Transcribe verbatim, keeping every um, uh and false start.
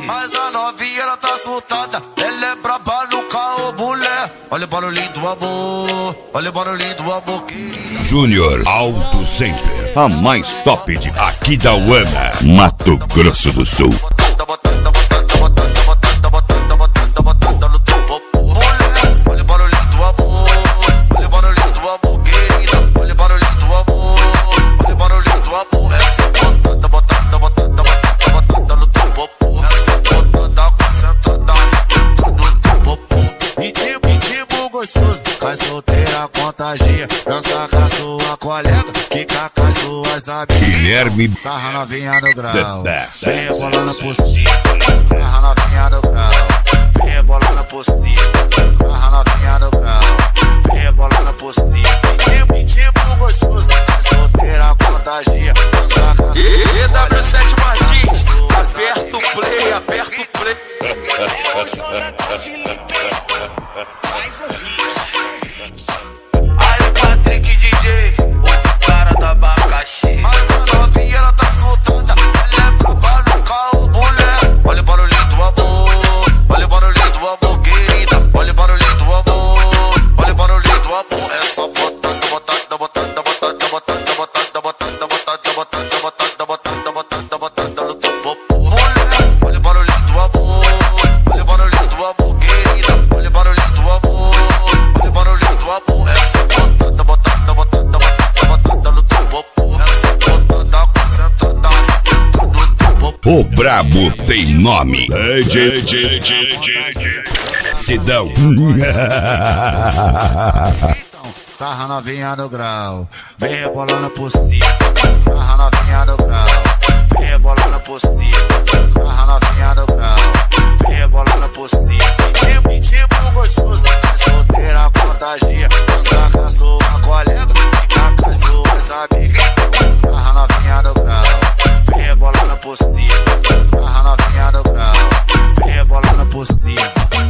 Mas a novinha ela tá soltada, ela é braba no carro, mulher. Olha o barulhinho do amor, olha o barulhinho do amor. Júnior Auto Center, a mais top de aqui da Uana, Mato Grosso do Sul. Cai solteira, contagia, dança com a sua colega, quica com as suas amigas. Guilherme Sarra novinha no grau, best. vem rebolando por cima. Sarra novinha no grau, vem rebolando por cima. Sarra novinha no grau, vem rebolando por cima. Tipo, tipo gostoso, cai solteira, contagia, dança com a sua E W sete Martins, aperta o play, aperta o play. É o Jonathan Felipe, mais um hit. Aí Patrick D J, o cara do abacaxi. Mas a novinha ela tá soltada, ela é braba no carro, mulher. Olha o barulhinho do amor, olha o barulhinho do amor, querida. Olha o barulhinho do amor, olha o barulhinho do amor. É só botada, botada, botada, botada, botada, botada, botada, botada, botada, botada, botada, botada, botada no teu popô. Mulher, olha o barulhinho do amor, olha o barulhinho do amor, querida. Olha o barulhinho do amor, olha o barulhinho do amor. É só botada, botada, botada, botada, botada no teu popô. É só botada, concentrada, arrebenta no teu popô. O brabo tem nome. D J Sidão. Sarra novinha no grau, vem rebolando por cima. Sarra novinha no grau, vem rebolando por cima. Sarra novinha no grau, vem rebolando por cima. Tipo, tipo gostoso, solteira, contagia, dança com a sua colega, fica com as suas amigas. Sarra novinha no grau, vem rebolando por cima. Sarra novinha no grau, vem rebolando por cima.